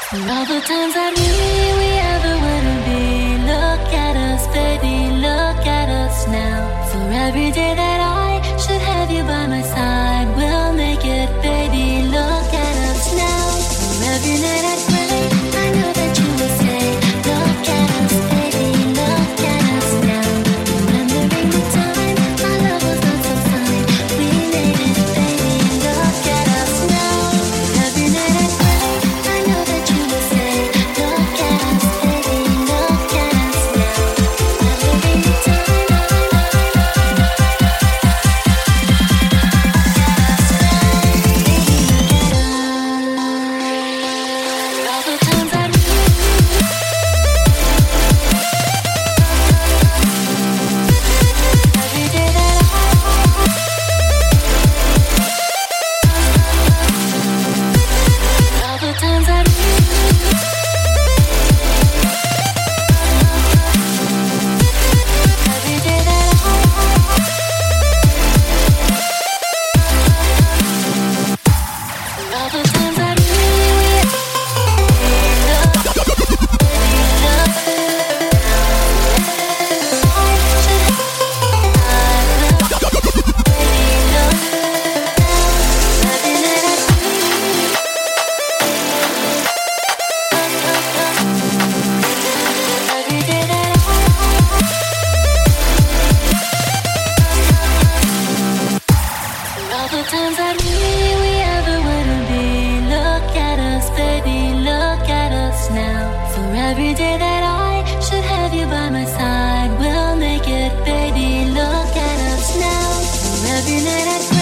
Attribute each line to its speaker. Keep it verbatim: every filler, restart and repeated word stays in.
Speaker 1: For all the times that we, we ever wouldn't be. Look at us, baby, look at us now. For every day that I should have you by my side, we'll make it, baby, look at us now. For every night I pray, I know that you will say, look at us, baby, look at us now. Remembering the time our love was not so fine, we made it, baby, look at us now. Every night I pray, I know that you will say, look at us, baby, look at us now. Remembering the time our love was not so fine, baby, look at us. All the times that we every day that I all the times that we every day that I all the times that we all the times that we, we ever wouldn't be. Look at us, baby, look at us now. For every day that I should have you by my side, we'll make it, baby, look at us now. For every night I